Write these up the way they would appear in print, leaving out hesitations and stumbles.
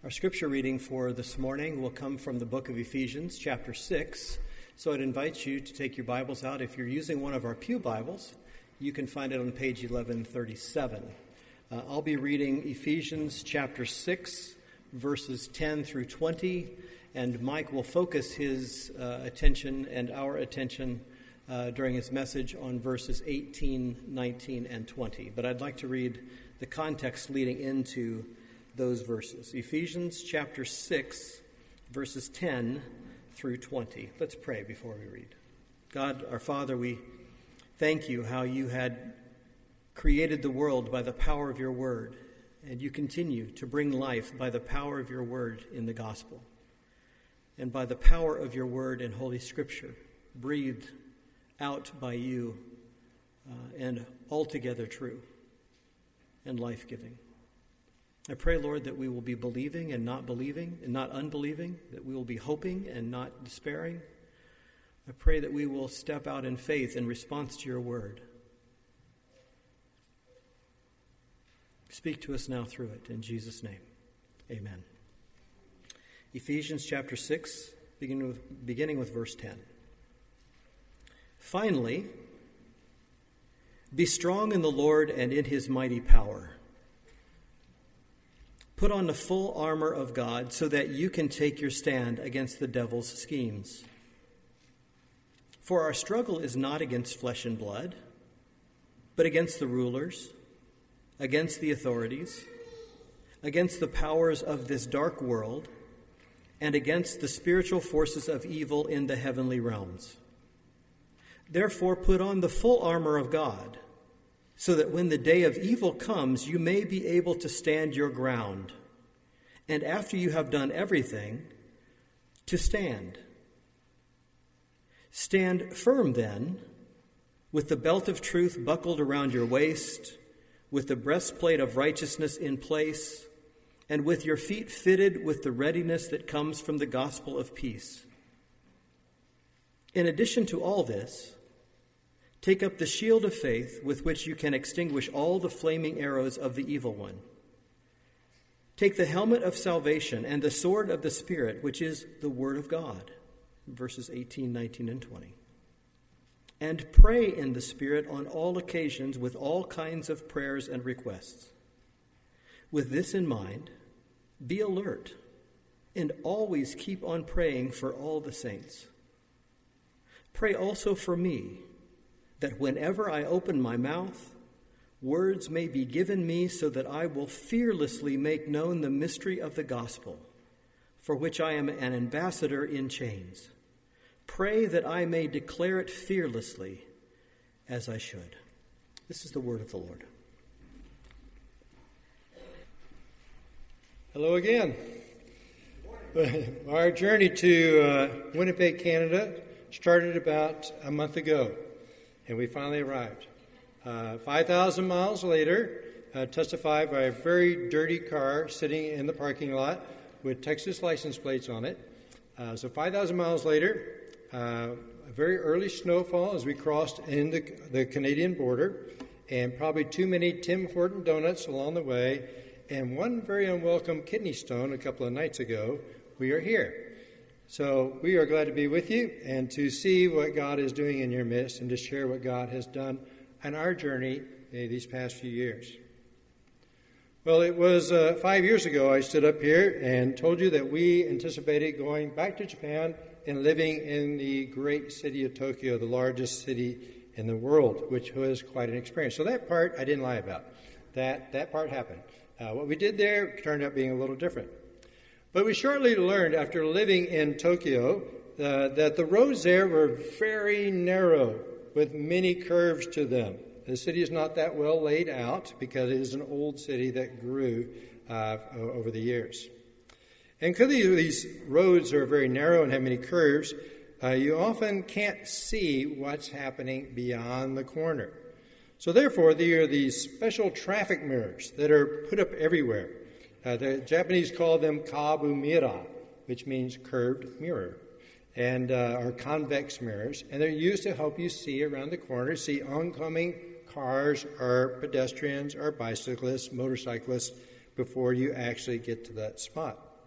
Our scripture reading for this morning will come from the book of Ephesians, chapter 6. So I'd invite you to take your Bibles out. If you're using one of our pew Bibles, you can find it on page 1137. I'll be reading Ephesians chapter 6, verses 10 through 20, and Mike will focus his attention and our attention during his message on verses 18, 19, and 20. But I'd like to read the context leading into those verses. Ephesians chapter 6, verses 10 through 20. Let's pray before we read. God, our Father, we thank you how you had created the world by the power of your word, and you continue to bring life by the power of your word in the gospel, and by the power of your word in Holy Scripture, breathed out by you and altogether true and life-giving. I pray, Lord, that we will be believing and not believing and not unbelieving, that we will be hoping and not despairing. I pray that we will step out in faith in response to your word. Speak to us now through it. In Jesus' name, amen. Ephesians chapter 6, beginning with verse 10. Finally, be strong in the Lord and in his mighty power. Put on the full armor of God so that you can take your stand against the devil's schemes. For our struggle is not against flesh and blood, but against the rulers, against the authorities, against the powers of this dark world, and against the spiritual forces of evil in the heavenly realms. Therefore, put on the full armor of God, so that when the day of evil comes, you may be able to stand your ground, and after you have done everything, to stand. Stand firm then, with the belt of truth buckled around your waist, with the breastplate of righteousness in place, and with your feet fitted with the readiness that comes from the gospel of peace. In addition to all this, take up the shield of faith with which you can extinguish all the flaming arrows of the evil one. Take the helmet of salvation and the sword of the Spirit, which is the word of God, verses 18, 19, and 20. And pray in the Spirit on all occasions with all kinds of prayers and requests. With this in mind, be alert and always keep on praying for all the saints. Pray also for me, that whenever I open my mouth, words may be given me so that I will fearlessly make known the mystery of the gospel, for which I am an ambassador in chains. Pray that I may declare it fearlessly as I should. This is the word of the Lord. Hello again. Our journey to Winnipeg, Canada started about a month ago. And we finally arrived. 5,000 miles later, testified by a very dirty car sitting in the parking lot with Texas license plates on it. So 5,000 miles later, a very early snowfall as we crossed in the Canadian border, and probably too many Tim Horton donuts along the way, and one very unwelcome kidney stone a couple of nights ago. We are here. So we are glad to be with you and to see what God is doing in your midst and to share what God has done on our journey these past few years. Well, it was 5 years ago I stood up here and told you that we anticipated going back to Japan and living in the great city of Tokyo, the largest city in the world, which was quite an experience. So that part I didn't lie about. That part happened. What we did there turned out being a little different. But we shortly learned, after living in Tokyo, that the roads there were very narrow, with many curves to them. The city is not that well laid out because it is an old city that grew over the years. And because these roads are very narrow and have many curves, you often can't see what's happening beyond the corner. So therefore, there are these special traffic mirrors that are put up everywhere. The Japanese call them kabumira, which means curved mirror, and are convex mirrors, and they're used to help you see around the corner, see oncoming cars or pedestrians or bicyclists, motorcyclists, before you actually get to that spot.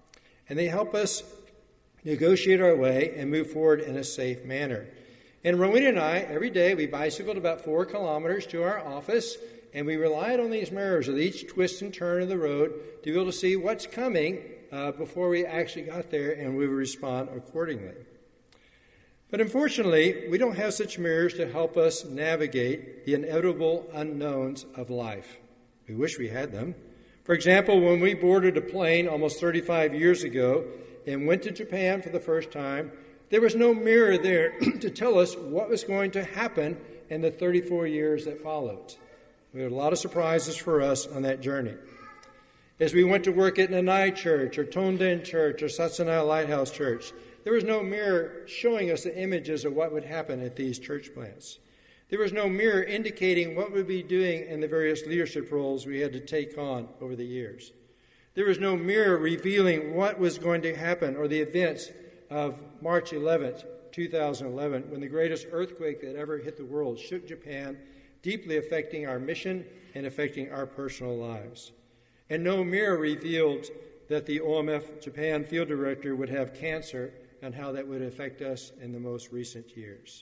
and they help us negotiate our way and move forward in a safe manner. And Rowena and I, every day, we bicycled about 4 kilometers to our office, and we relied on these mirrors at each twist and turn of the road to be able to see what's coming before we actually got there, and we would respond accordingly. But unfortunately, we don't have such mirrors to help us navigate the inevitable unknowns of life. We wish we had them. For example, when we boarded a plane almost 35 years ago and went to Japan for the first time, there was no mirror there to tell us what was going to happen in the 34 years that followed. We had a lot of surprises for us on that journey. As we went to work at Nanai Church or Tonden Church or Satsanai Lighthouse Church, there was no mirror showing us the images of what would happen at these church plants. There was no mirror indicating what we'd be doing in the various leadership roles we had to take on over the years. There was no mirror revealing what was going to happen or the events of March 11th, 2011, when the greatest earthquake that ever hit the world shook Japan, deeply affecting our mission and affecting our personal lives. And no mirror revealed that the OMF Japan field director would have cancer and how that would affect us in the most recent years.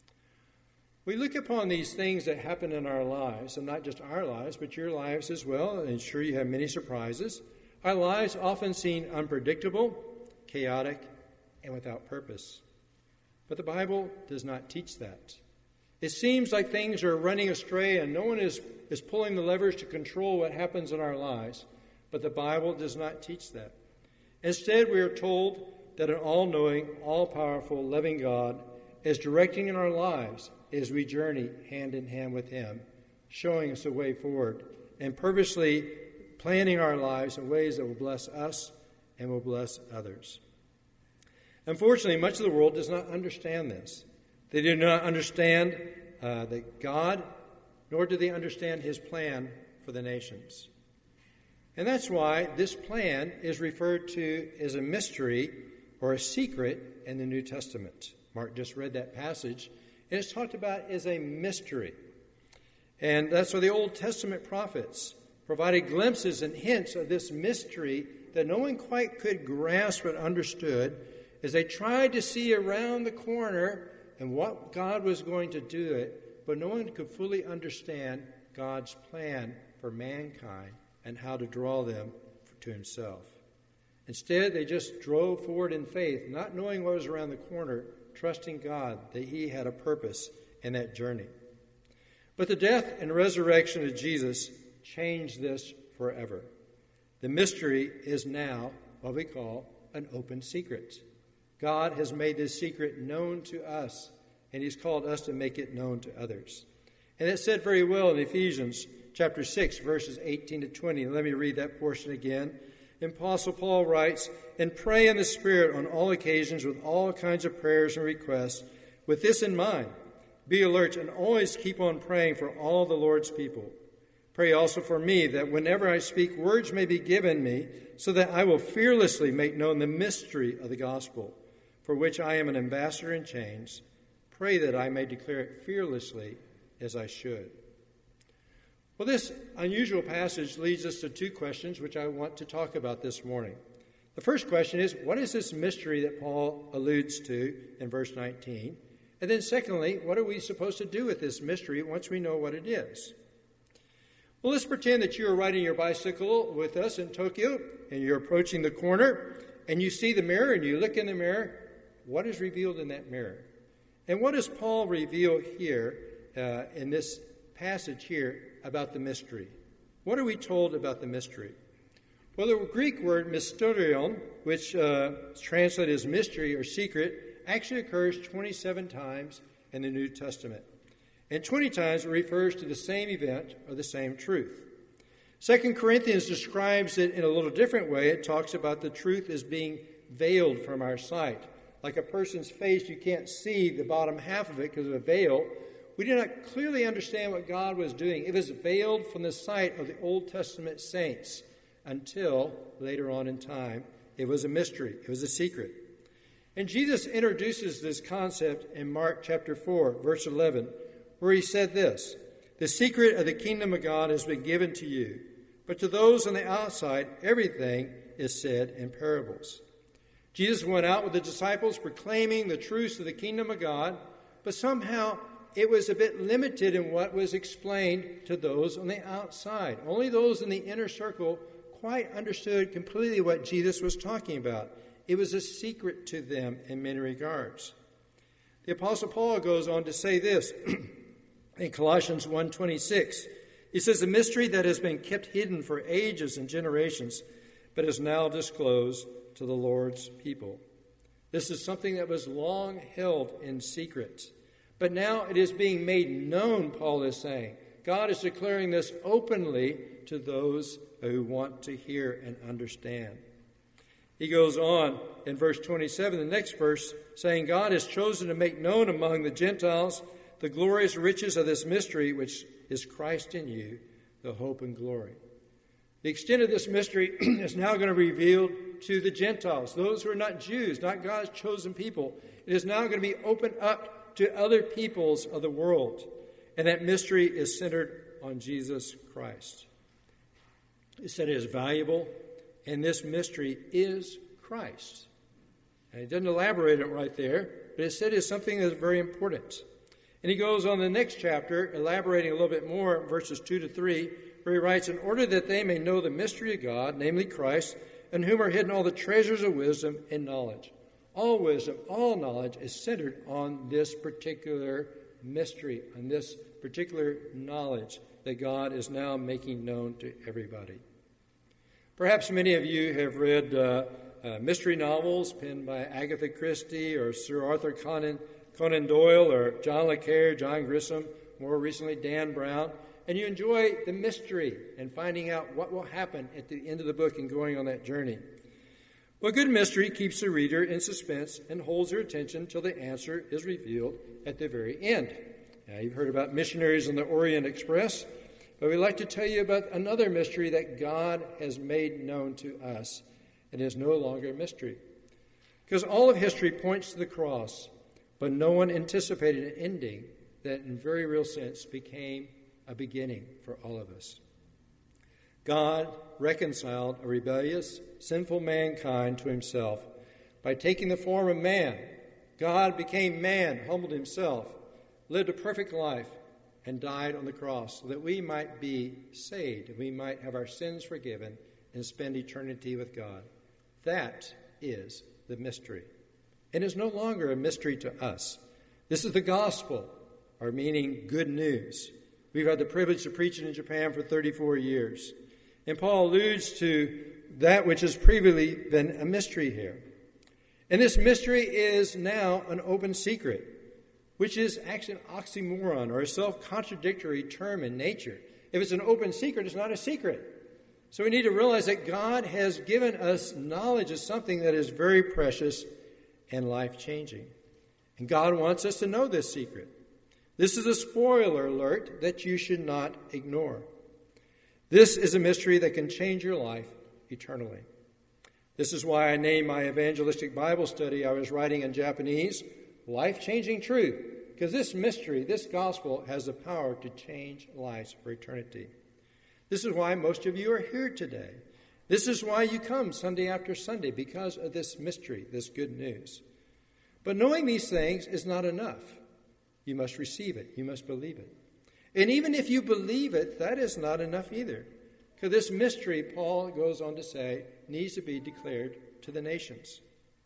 We look upon these things that happen in our lives, and not just our lives, but your lives as well, and sure you have many surprises. Our lives often seem unpredictable, chaotic, and without purpose. But the Bible does not teach that. It seems like things are running astray and no one is pulling the levers to control what happens in our lives. But the Bible does not teach that. Instead, we are told that an all-knowing, all-powerful, loving God is directing in our lives as we journey hand in hand with Him, showing us a way forward, and purposely planning our lives in ways that will bless us and will bless others. Unfortunately, much of the world does not understand this. They do not understand that God, nor do they understand His plan for the nations. And that's why this plan is referred to as a mystery or a secret in the New Testament. Mark just read that passage, and it's talked about as a mystery. And that's why the Old Testament prophets provided glimpses and hints of this mystery that no one quite could grasp or understood as they tried to see around the corner and what God was going to do it, but no one could fully understand God's plan for mankind and how to draw them to Himself. Instead, they just drove forward in faith, not knowing what was around the corner, trusting God that He had a purpose in that journey. But the death and resurrection of Jesus changed this forever. The mystery is now what we call an open secret. God has made this secret known to us, and He's called us to make it known to others. And it's said very well in Ephesians chapter 6, verses 18 to 20. Let me read that portion again. And Apostle Paul writes, "And pray in the Spirit on all occasions with all kinds of prayers and requests. With this in mind, be alert and always keep on praying for all the Lord's people. Pray also for me that whenever I speak, words may be given me, so that I will fearlessly make known the mystery of the gospel, for which I am an ambassador in chains. Pray that I may declare it fearlessly as I should." Well, this unusual passage leads us to 2 questions which I want to talk about this morning. The first question is, what is this mystery that Paul alludes to in verse 19? And then secondly, what are we supposed to do with this mystery once we know what it is? Well, let's pretend that you are riding your bicycle with us in Tokyo, and you're approaching the corner, and you see the mirror, and you look in the mirror. What is revealed in that mirror? And what does Paul reveal here in this passage here about the mystery? What are we told about the mystery? Well, the Greek word mysterion, which is translated as mystery or secret, actually occurs 27 times in the New Testament. And 20 times it refers to the same event or the same truth. 2 Corinthians describes it in a little different way. It talks about the truth as being veiled from our sight. Like a person's face, you can't see the bottom half of it because of a veil. We do not clearly understand what God was doing. It was veiled from the sight of the Old Testament saints until later on in time. It was a mystery. It was a secret. And Jesus introduces this concept in Mark chapter 4, verse 11, where He said this, "The secret of the kingdom of God has been given to you, but to those on the outside, everything is said in parables, Jesus went out with the disciples proclaiming the truths of the kingdom of God, but somehow it was a bit limited in what was explained to those on the outside. Only those in the inner circle quite understood completely what Jesus was talking about. It was a secret to them in many regards. The Apostle Paul goes on to say this in Colossians 1:26. He says, "A mystery that has been kept hidden for ages and generations, but is now disclosed to the Lord's people." This is something that was long held in secret. But now it is being made known, Paul is saying. God is declaring this openly to those who want to hear and understand. He goes on in verse 27, the next verse, saying, "God has chosen to make known among the Gentiles the glorious riches of this mystery, which is Christ in you, the hope and glory." The extent of this mystery is now going to be revealed to the Gentiles, those who are not Jews, not God's chosen people. It is now going to be opened up to other peoples of the world. And that mystery is centered on Jesus Christ. It said it is valuable, and this mystery is Christ. And he doesn't elaborate it right there, but it said it's something that's very important. And he goes on the next chapter, elaborating a little bit more, verses 2 to 3, where he writes, "In order that they may know the mystery of God, namely Christ, in whom are hidden all the treasures of wisdom and knowledge." All wisdom, all knowledge is centered on this particular mystery, on this particular knowledge that God is now making known to everybody. Perhaps many of you have read mystery novels penned by Agatha Christie or Sir Arthur Conan Doyle or John le Carre, John Grisham, more recently Dan Brown, and you enjoy the mystery and finding out what will happen at the end of the book and going on that journey. Well, good mystery keeps the reader in suspense and holds their attention till the answer is revealed at the very end. Now, you've heard about missionaries on the Orient Express, but we'd like to tell you about another mystery that God has made known to us. It is no longer a mystery. Because all of history points to the cross, but no one anticipated an ending that in very real sense became a beginning for all of us. God reconciled a rebellious, sinful mankind to himself by taking the form of man. God became man, humbled himself, lived a perfect life, and died on the cross so that we might be saved, and we might have our sins forgiven and spend eternity with God. That is the mystery. It is no longer a mystery to us. This is the gospel, or meaning good news. We've had the privilege of preaching in Japan for 34 years. And Paul alludes to that which has previously been a mystery here. And this mystery is now an open secret, which is actually an oxymoron or a self-contradictory term in nature. If it's an open secret, it's not a secret. So we need to realize that God has given us knowledge of something that is very precious and life-changing. And God wants us to know this secret. This is a spoiler alert that you should not ignore. This is a mystery that can change your life eternally. This is why I named my evangelistic Bible study I was writing in Japanese, Life-Changing Truth, because this mystery, this gospel, has the power to change lives for eternity. This is why most of you are here today. This is why you come Sunday after Sunday, because of this mystery, this good news. But knowing these things is not enough. You must receive it. You must believe it. And even if you believe it, that is not enough either. Because this mystery, Paul goes on to say, needs to be declared to the nations.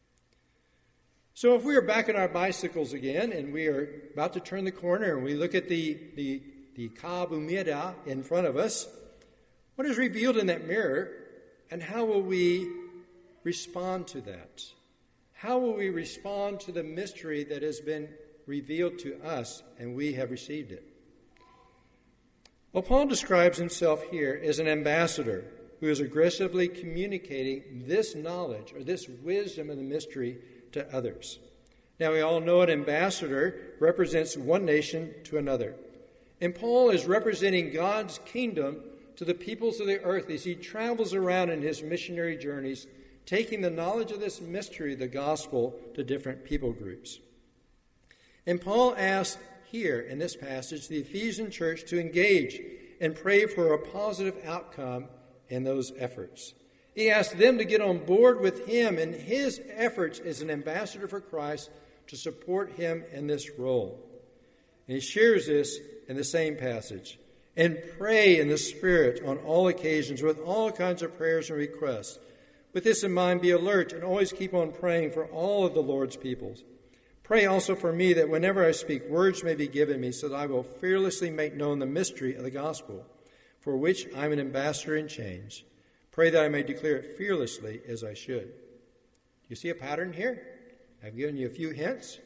So if we are back on our bicycles again, and we are about to turn the corner, and we look at the Kabumida in front of us, what is revealed in that mirror, and how will we respond to that? How will we respond to the mystery that has been revealed to us, and we have received it? Well, Paul describes himself here as an ambassador who is aggressively communicating this knowledge or this wisdom of the mystery to others. Now, we all know an ambassador represents one nation to another. And Paul is representing God's kingdom to the peoples of the earth as he travels around in his missionary journeys, taking the knowledge of this mystery, the gospel, to different people groups. And Paul asks here in this passage the Ephesian church to engage and pray for a positive outcome in those efforts. He asked them to get on board with him in his efforts as an ambassador for Christ to support him in this role. And he shares this in the same passage. And pray in the Spirit on all occasions with all kinds of prayers and requests. With this in mind, be alert and always keep on praying for all of the Lord's peoples. Pray also for me that whenever I speak, words may be given me so that I will fearlessly make known the mystery of the gospel, for which I am an ambassador in chains. Pray that I may declare it fearlessly as I should. You see a pattern here? I've given you a few hints.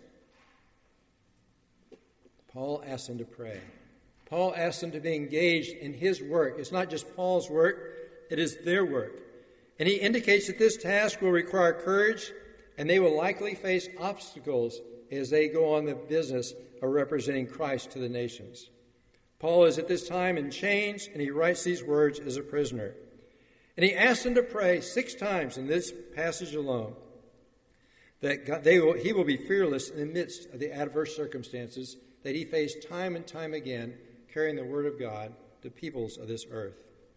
Paul asked them to pray. Paul asked them to be engaged in his work. It's not just Paul's work, it is their work. And he indicates that this task will require courage, and they will likely face obstacles as they go on the business of representing Christ to the nations. Paul is at this time in chains, and he writes these words as a prisoner. And he asked them to pray 6 times in this passage alone that he will be fearless in the midst of the adverse circumstances that he faced time and time again, carrying the word of God to peoples of this earth.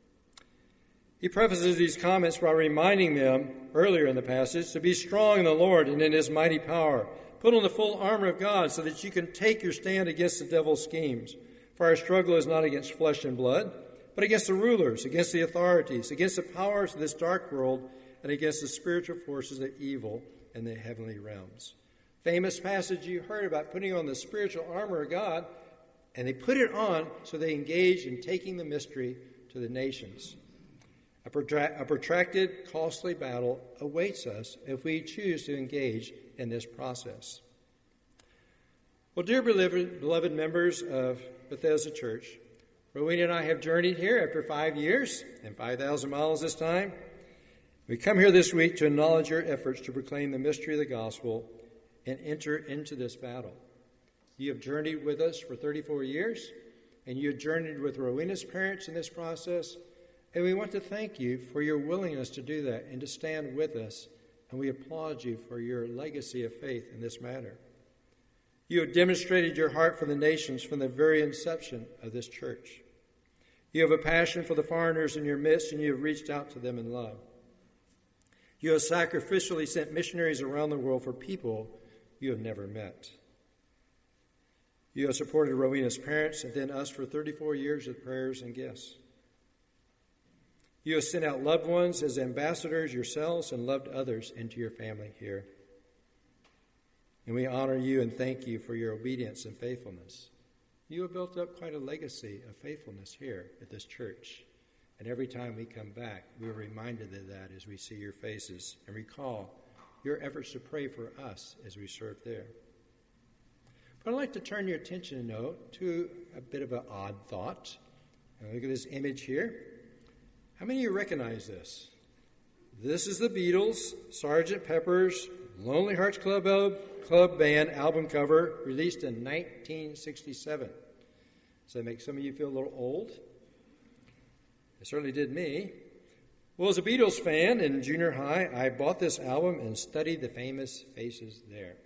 He prefaces these comments by reminding them, earlier in the passage, to be strong in the Lord and in his mighty power. Put on the full armor of God so that you can take your stand against the devil's schemes. For our struggle is not against flesh and blood, but against the rulers, against the authorities, against the powers of this dark world, and against the spiritual forces of evil in the heavenly realms. Famous passage you heard about putting on the spiritual armor of God, and they put it on so they engaged in taking the mystery to the nations. A protracted, costly battle awaits us if we choose to engage in this process. Well, dear beloved members of Bethesda Church, Rowena and I have journeyed here after 5 years and 5,000 miles this time. We come here this week to acknowledge your efforts to proclaim the mystery of the gospel and enter into this battle. You have journeyed with us for 34 years, and you have journeyed with Rowena's parents in this process, and we want to thank you for your willingness to do that and to stand with us, and we applaud you for your legacy of faith in this matter. You have demonstrated your heart for the nations from the very inception of this church. You have a passion for the foreigners in your midst, and you have reached out to them in love. You have sacrificially sent missionaries around the world for people you have never met. You have supported Rowena's parents and then us for 34 years with prayers and gifts. You have sent out loved ones as ambassadors yourselves and loved others into your family here. And we honor you and thank you for your obedience and faithfulness. You have built up quite a legacy of faithfulness here at this church. And every time we come back, we're reminded of that as we see your faces and recall your efforts to pray for us as we serve there. But I'd like to turn your attention, to a bit of an odd thought. Now look at this image here. How many of you recognize this? This is the Beatles, Sgt. Pepper's Lonely Hearts Club Band album cover, released in 1967. Does that make some of you feel a little old? It certainly did me. Well, as a Beatles fan in junior high, I bought this album and studied the famous faces there.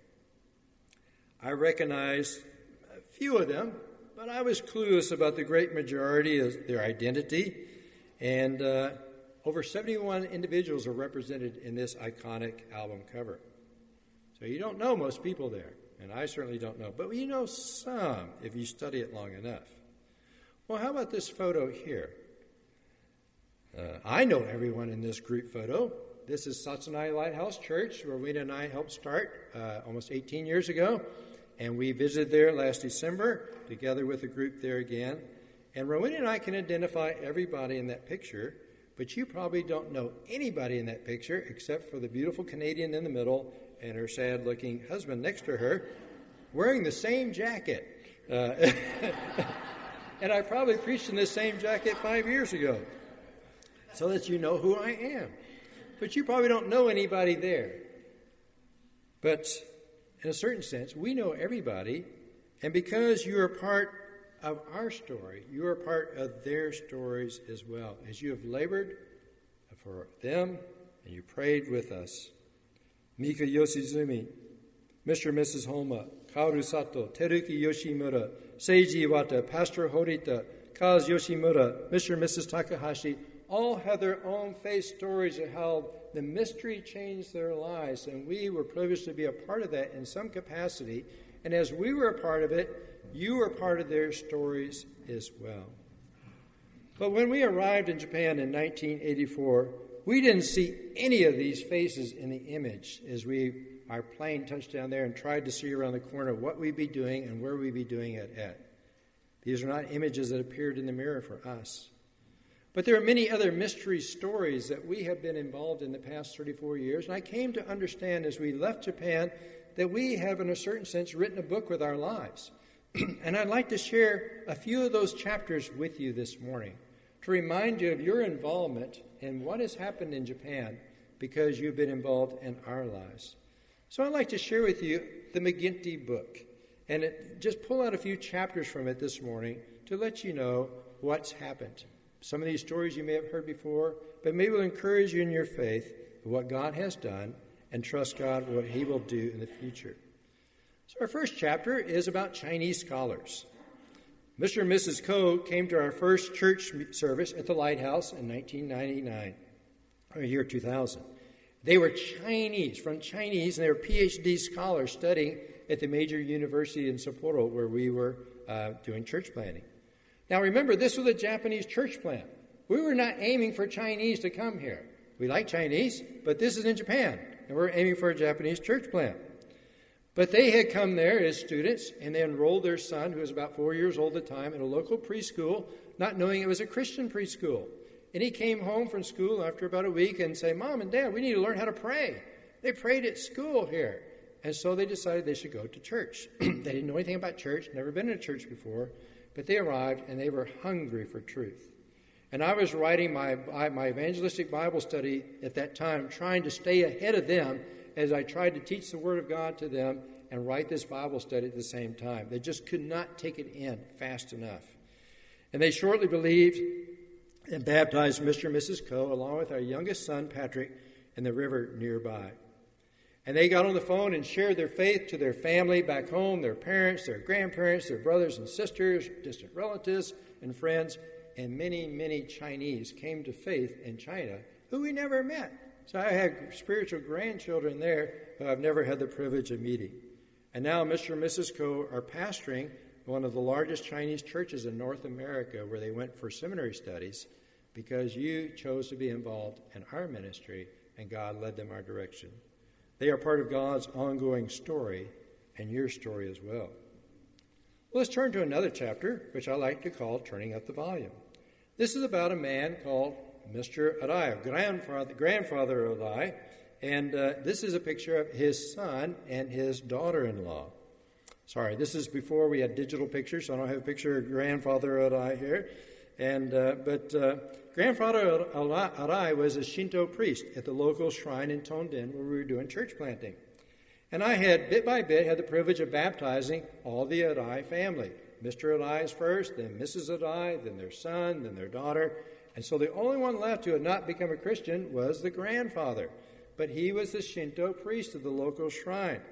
I recognized a few of them, but I was clueless about the great majority of their identity. And over 71 individuals are represented in this iconic album cover. So you don't know most people there, and I certainly don't know. But you know some if you study it long enough. Well, how about this photo here? I know everyone in this group photo. This is Satsanai Lighthouse Church, where Rowena and I helped start almost 18 years ago. And we visited there last December, together with a group there again. And Rowena and I can identify everybody in that picture, but you probably don't know anybody in that picture except for the beautiful Canadian in the middle and her sad-looking husband next to her, wearing the same jacket. And I probably preached in this same jacket 5 years ago, so that you know who I am. But you probably don't know anybody there. But in a certain sense, we know everybody, and because you are part of our story, you are part of their stories as well, as you have labored for them and you prayed with us. Mika Yoshizumi, Mr. and Mrs. Homa, Kaoru Sato, Teruki Yoshimura, Seiji Iwata, Pastor Horita, Kaz Yoshimura, Mr. and Mrs. Takahashi, all have their own faith stories of how the mystery changed their lives, and we were privileged to be a part of that in some capacity. And as we were a part of it, you were part of their stories as well. But when we arrived in Japan in 1984, we didn't see any of these faces in the image as our plane touched down there and tried to see around the corner what we'd be doing and where we'd be doing it at. These are not images that appeared in the mirror for us. But there are many other mystery stories that we have been involved in the past 34 years, and I came to understand as we left Japan that we have, in a certain sense, written a book with our lives. And I'd like to share a few of those chapters with you this morning to remind you of your involvement in what has happened in Japan because you've been involved in our lives. So I'd like to share with you the McGinty book, and just pull out a few chapters from it this morning to let you know what's happened. Some of these stories you may have heard before, but maybe will encourage you in your faith of what God has done and trust God for what he will do in the future. So our first chapter is about Chinese scholars. Mr. and Mrs. Koh came to our first church service at the Lighthouse in 1999, or year 2000. They were Chinese, and they were PhD scholars studying at the major university in Sapporo where we were doing church planting. Now remember, this was a Japanese church plant. We were not aiming for Chinese to come here. We like Chinese, but this is in Japan, and we're aiming for a Japanese church plant. But they had come there as students, and they enrolled their son, who was about 4 years old at the time, in a local preschool, not knowing it was a Christian preschool. And he came home from school after about a week and said, "Mom and Dad, we need to learn how to pray. They prayed at school here." And so they decided they should go to church. They didn't know anything about church, never been in a church before, but they arrived and they were hungry for truth. And I was writing my evangelistic Bible study at that time, trying to stay ahead of them as I tried to teach the Word of God to them and write this Bible study at the same time. They just could not take it in fast enough. And they shortly believed and baptized Mr. and Mrs. Koh, along with our youngest son, Patrick, in the river nearby. And they got on the phone and shared their faith to their family back home, their parents, their grandparents, their brothers and sisters, distant relatives and friends, and many, many Chinese came to faith in China who we never met. So I had spiritual grandchildren there who I've never had the privilege of meeting. And now Mr. and Mrs. Koh are pastoring one of the largest Chinese churches in North America where they went for seminary studies because you chose to be involved in our ministry and God led them our direction. They are part of God's ongoing story and your story as well. Let's turn to another chapter, which I like to call Turning Up the Volume. This is about a man called Mr. Arai, grandfather Arai, and this is a picture of his son and his daughter-in-law. Sorry, this is before we had digital pictures, so I don't have a picture of grandfather Arai here. But grandfather Arai was a Shinto priest at the local shrine in Tonden where we were doing church planting. And I had, bit by bit, had the privilege of baptizing all the Arai family. Mr. Arai is first, then Mrs. Arai, then their son, then their daughter. And so the only one left who had not become a Christian was the grandfather. But he was the Shinto priest of the local shrine.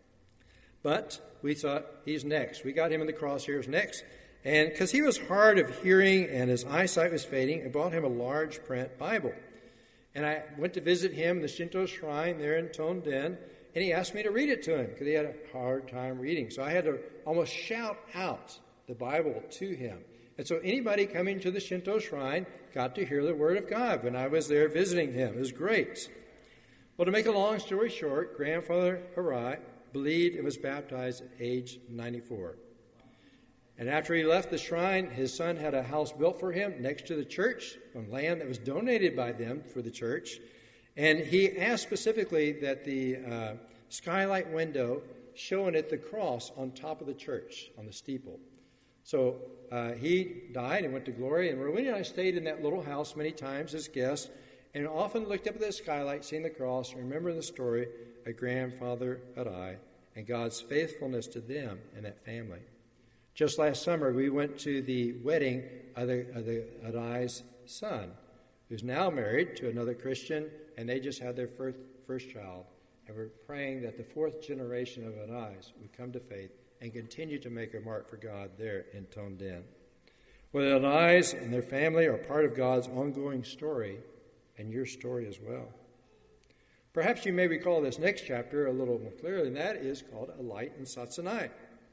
But we thought, he's next. We got him in the crosshairs next. And because he was hard of hearing and his eyesight was fading, I bought him a large print Bible. And I went to visit him in the Shinto shrine there in Tonden, and he asked me to read it to him because he had a hard time reading. So I had to almost shout out the Bible to him. And so anybody coming to the Shinto shrine got to hear the Word of God when I was there visiting him. It was great. Well, to make a long story short, grandfather Arai believed and was baptized at age 94. And after he left the shrine, his son had a house built for him next to the church on land that was donated by them for the church. And he asked specifically that the skylight window showing it the cross on top of the church, on the steeple. So he died and went to glory. And Rowena and I stayed in that little house many times as guests and often looked up at the skylight, seeing the cross, and remember the story of grandfather Arai and God's faithfulness to them and that family. Just last summer, we went to the wedding of the Arai's son, who's now married to another Christian, and they just had their first child. And we're praying that the fourth generation of Arai's would come to faith and continue to make a mark for God there in Tonden. For their lives and their family are part of God's ongoing story and your story as well. Perhaps you may recall this next chapter a little more clearly, and that is called A Light in Satsanai.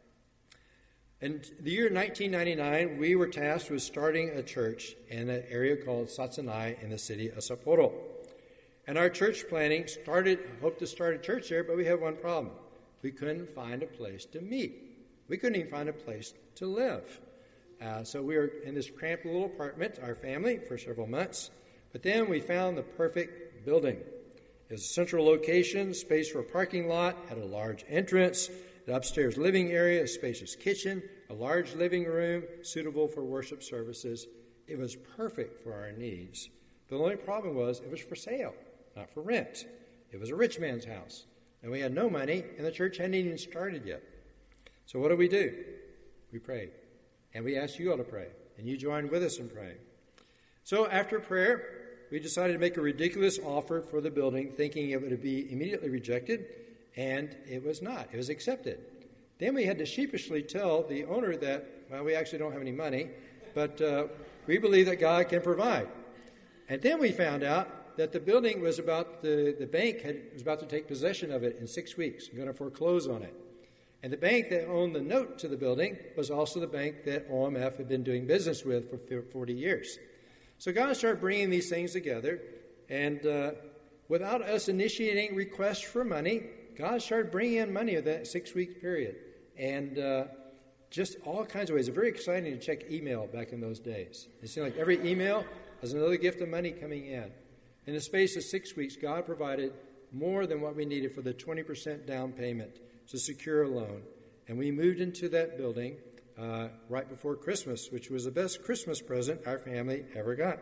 In the year 1999, we were tasked with starting a church in an area called Satsanai in the city of Sapporo. And our church planning hoped to start a church there, but we had one problem. We couldn't find a place to meet. We couldn't even find a place to live. So we were in this cramped little apartment, our family, for several months. But then we found the perfect building. It was a central location, space for a parking lot, had a large entrance, an upstairs living area, a spacious kitchen, a large living room suitable for worship services. It was perfect for our needs. The only problem was it was for sale, not for rent. It was a rich man's house, and we had no money, and the church hadn't even started yet. So what do? We prayed, and we asked you all to pray, and you joined with us in praying. So after prayer, we decided to make a ridiculous offer for the building, thinking it would be immediately rejected, and it was not. It was accepted. Then we had to sheepishly tell the owner that, well, we actually don't have any money, but we believe that God can provide. And then we found out that the building was the bank was about to take possession of it in 6 weeks, going to foreclose on it. And the bank that owned the note to the building was also the bank that OMF had been doing business with for 40 years. So God started bringing these things together, and without us initiating requests for money, God started bringing in money in that 6-week period, and just all kinds of ways. It's very exciting to check email back in those days. It seemed like every email was another gift of money coming in. In the space of 6 weeks, God provided more than what we needed for the 20% down payment to secure a loan, and we moved into that building right before Christmas, which was the best Christmas present our family ever got.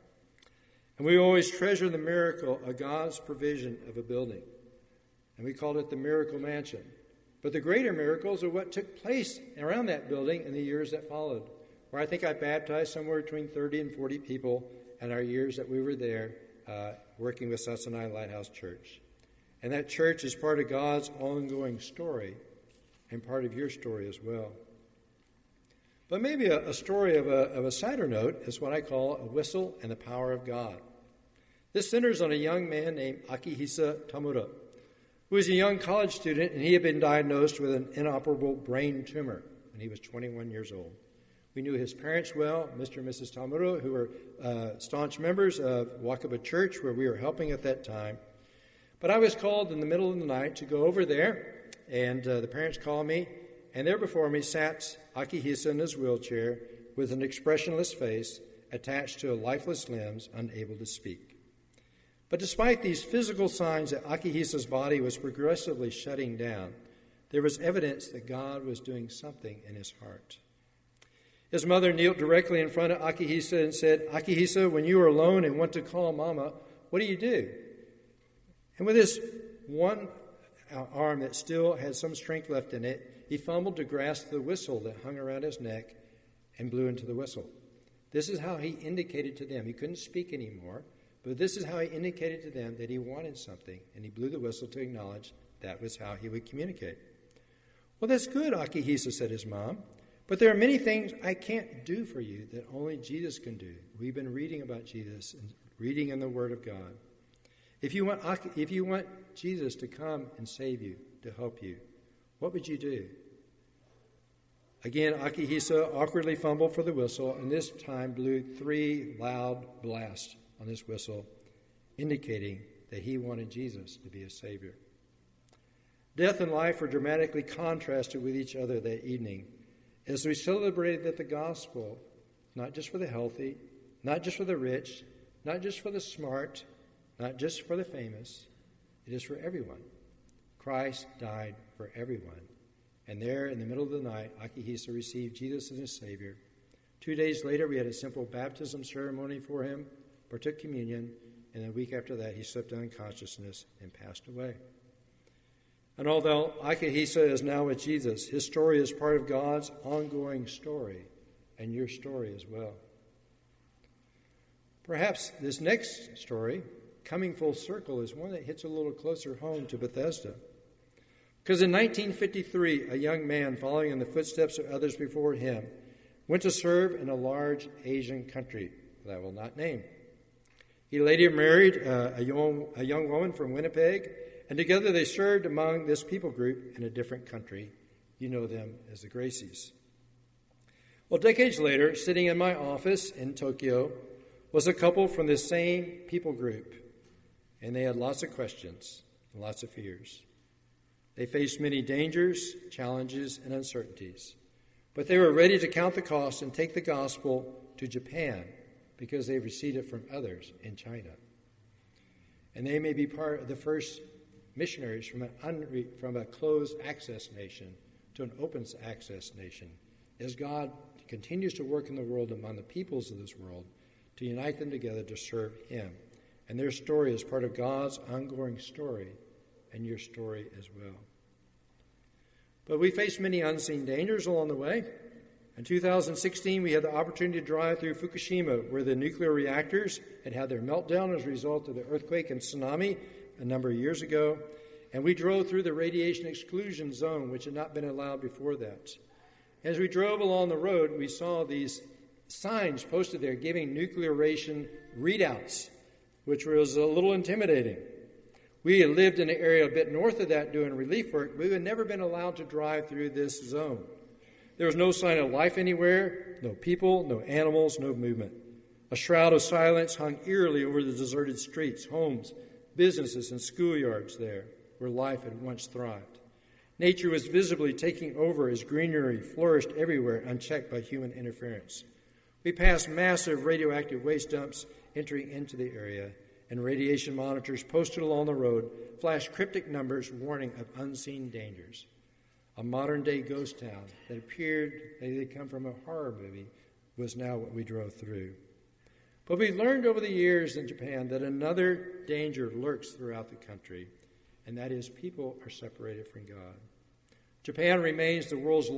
And we always treasure the miracle of God's provision of a building. And we called it the Miracle Mansion. But the greater miracles are what took place around that building in the years that followed, where I think I baptized somewhere between 30 and 40 people in our years that we were there working with Satsanai Lighthouse Church. And that church is part of God's ongoing story and part of your story as well. But maybe a story of a sadder note is what I call A Whistle and the Power of God. This centers on a young man named Akihisa Tamura, who was a young college student, and he had been diagnosed with an inoperable brain tumor when he was 21 years old. We knew his parents well, Mr. and Mrs. Tamura, who were staunch members of Wakaba Church, where we were helping at that time. But I was called in the middle of the night to go over there, and the parents called me, and there before me sat Akihisa in his wheelchair with an expressionless face attached to lifeless limbs, unable to speak. But despite these physical signs that Akihisa's body was progressively shutting down, there was evidence that God was doing something in his heart. His mother kneeled directly in front of Akihisa and said, "Akihisa, when you are alone and want to call Mama, what do? And with his one arm that still had some strength left in it, he fumbled to grasp the whistle that hung around his neck and blew into the whistle. This is how he indicated to them. He couldn't speak anymore, but this is how he indicated to them that he wanted something, and he blew the whistle to acknowledge that was how he would communicate. "Well, that's good," Akihisa said his mom, "but there are many things I can't do for you that only Jesus can do." We've been reading about Jesus and reading in the Word of God. If you want Jesus to come and save you, to help you, what would you do? Again, Akihisa awkwardly fumbled for the whistle, and this time blew 3 loud blasts on this whistle, indicating that he wanted Jesus to be his Savior. Death and life were dramatically contrasted with each other that evening as we celebrated that the gospel, not just for the healthy, not just for the rich, not just for the smart, not just for the famous, it is for everyone. Christ died for everyone. And there, in the middle of the night, Akihisa received Jesus as his Savior. 2 days later, we had a simple baptism ceremony for him, partook communion, and a week after that, he slipped unconsciousness and passed away. And although Akihisa is now with Jesus, his story is part of God's ongoing story, and your story as well. Perhaps this next story, coming full circle, is one that hits a little closer home to Bethesda. Because in 1953, a young man following in the footsteps of others before him went to serve in a large Asian country that I will not name. He later married a young woman from Winnipeg, and together they served among this people group in a different country. You know them as the Gracies. Well, decades later, sitting in my office in Tokyo, was a couple from the same people group, and they had lots of questions and lots of fears. They faced many dangers, challenges, and uncertainties, but they were ready to count the cost and take the gospel to Japan because they received it from others in China. And they may be part of the first missionaries from a closed access nation to an open access nation, as God continues to work in the world among the peoples of this world to unite them together to serve Him. And their story is part of God's ongoing story and your story as well. But we faced many unseen dangers along the way. In 2016, we had the opportunity to drive through Fukushima, where the nuclear reactors had their meltdown as a result of the earthquake and tsunami a number of years ago. And we drove through the radiation exclusion zone, which had not been allowed before that. As we drove along the road, we saw these signs posted there giving nuclear ration readouts, which was a little intimidating. We had lived in an area a bit north of that doing relief work. We had never been allowed to drive through this zone. There was no sign of life anywhere, no people, no animals, no movement. A shroud of silence hung eerily over the deserted streets, homes, businesses, and schoolyards there, where life had once thrived. Nature was visibly taking over as greenery flourished everywhere, unchecked by human interference. We passed massive radioactive waste dumps entering into the area, and radiation monitors posted along the road flashed cryptic numbers warning of unseen dangers. A modern-day ghost town that appeared that had come from a horror movie was now what we drove through. But we learned over the years in Japan that another danger lurks throughout the country, and that is people are separated from God. Japan remains the world's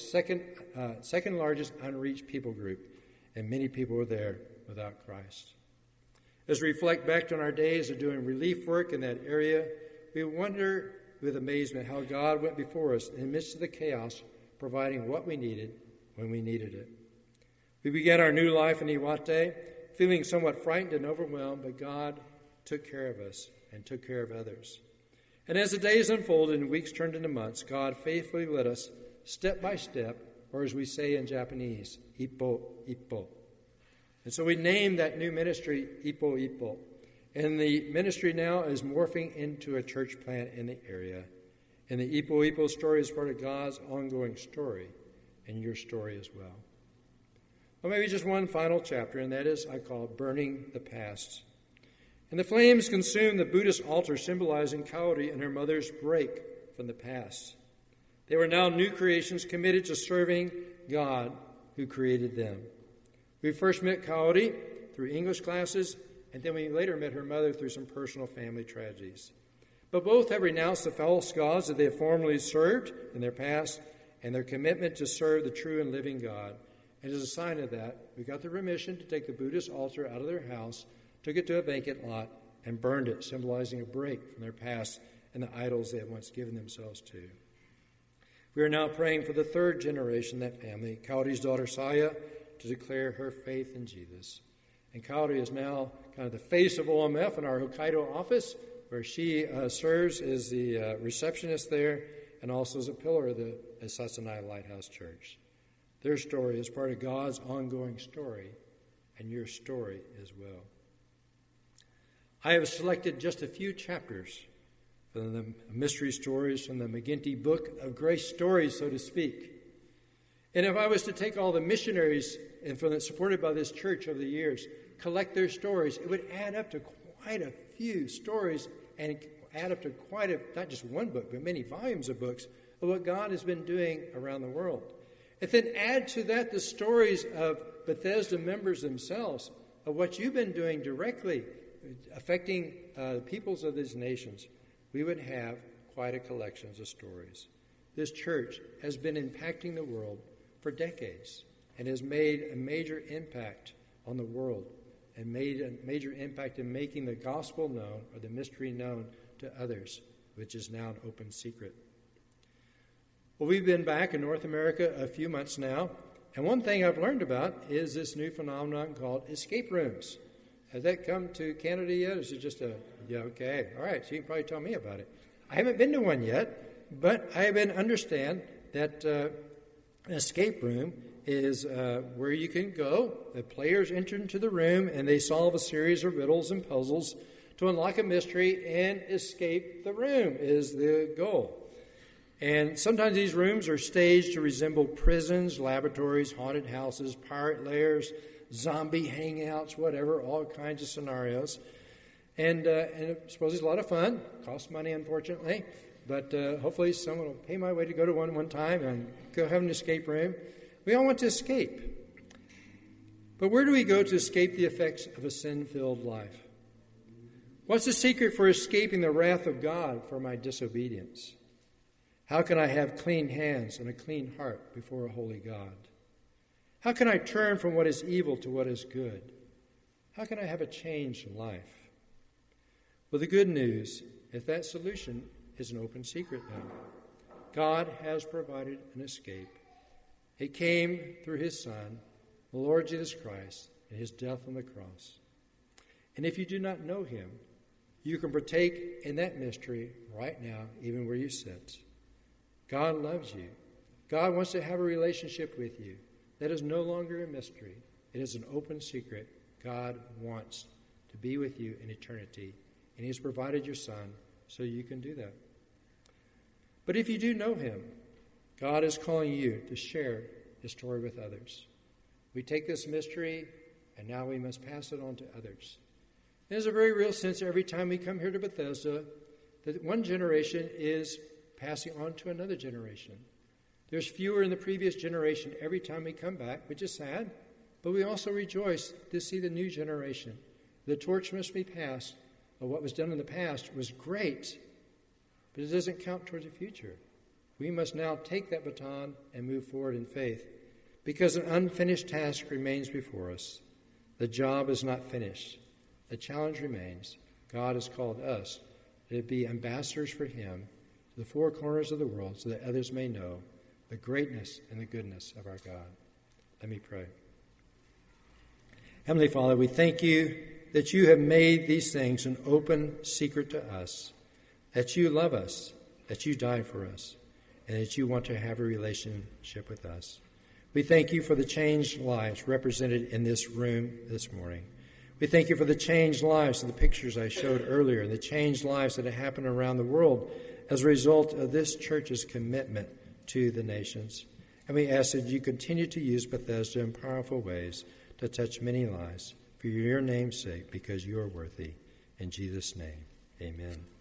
second largest unreached people group, and many people are there without Christ. As we reflect back on our days of doing relief work in that area, we wonder with amazement how God went before us in the midst of the chaos, providing what we needed when we needed it. We began our new life in Iwate, feeling somewhat frightened and overwhelmed, but God took care of us and took care of others. And as the days unfolded and weeks turned into months, God faithfully led us step by step, or as we say in Japanese, ippo ippo. And so we named that new ministry Ippo Ippo. And the ministry now is morphing into a church plant in the area. And the Ippo Ippo story is part of God's ongoing story and your story as well. Well, maybe just one final chapter, and that is I call Burning the Past. And the flames consumed the Buddhist altar symbolizing Kaori and her mother's break from the past. They were now new creations committed to serving God who created them. We first met Kaori through English classes, and then we later met her mother through some personal family tragedies. But both have renounced the false gods that they have formerly served in their past and their commitment to serve the true and living God. And as a sign of that, we got the permission to take the Buddhist altar out of their house, took it to a vacant lot, and burned it, symbolizing a break from their past and the idols they had once given themselves to. We are now praying for the third generation in that family, Kaori's daughter Saya, to declare her faith in Jesus. And Kaori is now kind of the face of OMF in our Hokkaido office, where she serves as the receptionist there and also as a pillar of the Sassanai Lighthouse Church. Their story is part of God's ongoing story, and your story as well. I have selected just a few chapters from the mystery stories from the McGinty Book of Grace Stories, so to speak. And if I was to take all the missionaries and from supported by this church over the years, collect their stories, it would add up to quite a few stories and add up to not just one book, but many volumes of books of what God has been doing around the world. And then add to that the stories of Bethesda members themselves, of what you've been doing directly, affecting the peoples of these nations. We would have quite a collection of stories. This church has been impacting the world for decades and has made a major impact on the world and made a major impact in making the gospel known or the mystery known to others, which is now an open secret. Well, we've been back in North America a few months now, And one thing I've learned about is this new phenomenon called escape rooms. Has that come to Canada yet? Or is it just okay, all right, so you can probably tell me about it. I haven't been to one yet, but I understand that an escape room is where you can go. The players enter into the room and they solve a series of riddles and puzzles to unlock a mystery and escape the room is the goal. And sometimes these rooms are staged to resemble prisons, laboratories, haunted houses, pirate lairs, zombie hangouts, whatever, all kinds of scenarios. And I suppose it's a lot of fun. Costs money, unfortunately. But hopefully someone will pay my way to go to one time and go have an escape room. We all want to escape. But where do we go to escape the effects of a sin-filled life? What's the secret for escaping the wrath of God for my disobedience? How can I have clean hands and a clean heart before a holy God? How can I turn from what is evil to what is good? How can I have a changed life? Well, the good news is that solution is an open secret now. God has provided an escape. It came through his Son, the Lord Jesus Christ, and his death on the cross. And if you do not know him, you can partake in that mystery right now, even where you sit. God loves you. God wants to have a relationship with you. That is no longer a mystery. It is an open secret. God wants to be with you in eternity, and he has provided your Son so you can do that. But if you do know him, God is calling you to share his story with others. We take this mystery, and now we must pass it on to others. There's a very real sense every time we come here to Bethesda that one generation is passing on to another generation. There's fewer in the previous generation every time we come back, which is sad, but we also rejoice to see the new generation. The torch must be passed. Well, what was done in the past was great, but it doesn't count towards the future. We must now take that baton and move forward in faith, because an unfinished task remains before us. The job is not finished. The challenge remains. God has called us to be ambassadors for him to the four corners of the world so that others may know the greatness and the goodness of our God. Let me pray. Heavenly Father, we thank you that you have made these things an open secret to us, that you love us, that you died for us, and that you want to have a relationship with us. We thank you for the changed lives represented in this room this morning. We thank you for the changed lives of the pictures I showed earlier, and the changed lives that have happened around the world as a result of this church's commitment to the nations. And we ask that you continue to use Bethesda in powerful ways to touch many lives for your name's sake, because you are worthy. In Jesus' name, amen.